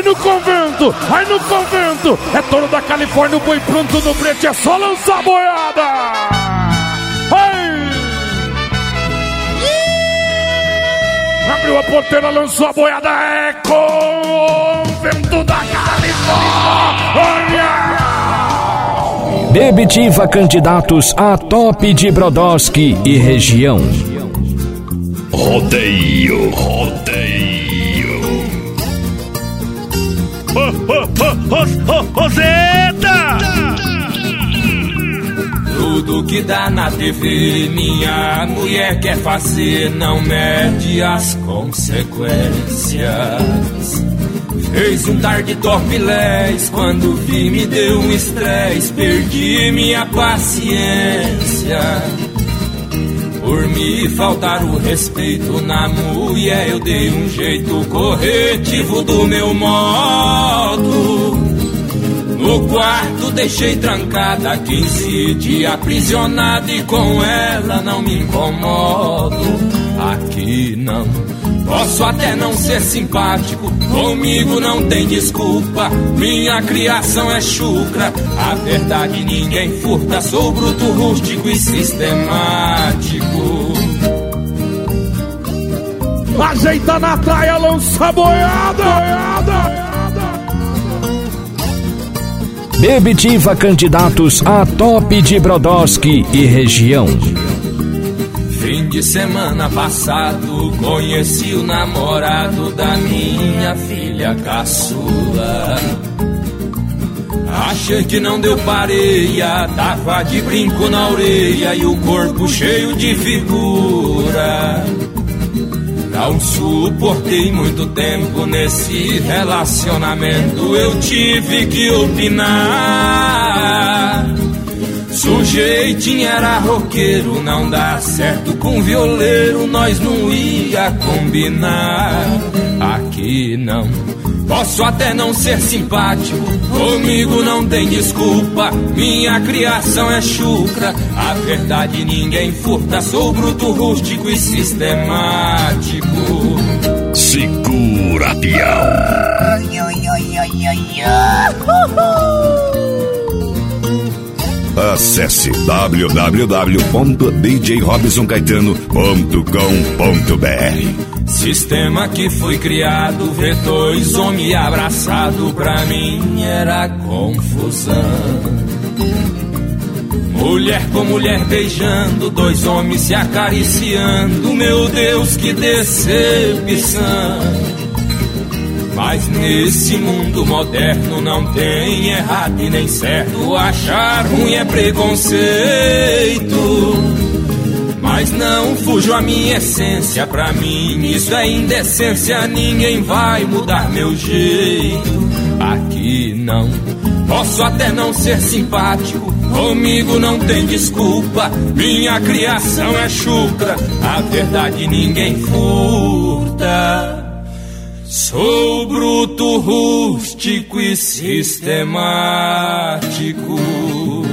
no convento, vai no convento. É touro da Califórnia, o boi pronto no brete, é só lançar a boiada. Abriu a porteira, lançou a boiada, é convento da Califórnia. Debitiva candidatos a top de Brodowski e região. Rodeio. Roseta! Tudo que dá na TV, minha mulher quer fazer, não mede as consequências. Fez um tarde torpilés, quando vi me deu um estresse, perdi minha paciência. Por me faltar o respeito na mulher, eu dei um jeito corretivo do meu modo. No quarto deixei trancada 15 dias aprisionada e com ela não me incomodo. Aqui não, posso até não ser simpático, comigo não tem desculpa, minha criação é chucra, a verdade ninguém furta, sou bruto, rústico e sistemático. Ajeita na traia, lança a boiada. Debitiva candidatos a top de Brodowski e região. Fim de semana passado conheci o namorado da minha filha caçula. Achei que não deu pareia, tava de brinco na orelha e o corpo cheio de figura. Não suportei muito tempo nesse relacionamento, eu tive que opinar. Sujeitinho era roqueiro, não dá certo com violeiro, nós não ia combinar. Aqui não, posso até não ser simpático, comigo não tem desculpa, minha criação é chucra, a verdade ninguém furta, sou bruto, rústico e sistemático. Segura, peão. Acesse www.djrobsoncaetano.com.br. Sistema que foi criado, ver dois homens abraçados, pra mim era confusão. Mulher com mulher beijando, dois homens se acariciando, meu Deus, que decepção. Mas nesse mundo moderno não tem errado e nem certo, achar ruim é preconceito. Mas não fujo a minha essência, pra mim isso é indecência, ninguém vai mudar meu jeito. Aqui não, posso até não ser simpático, comigo não tem desculpa, minha criação é chucra, a verdade ninguém furta. Sou bruto, rústico e sistemático.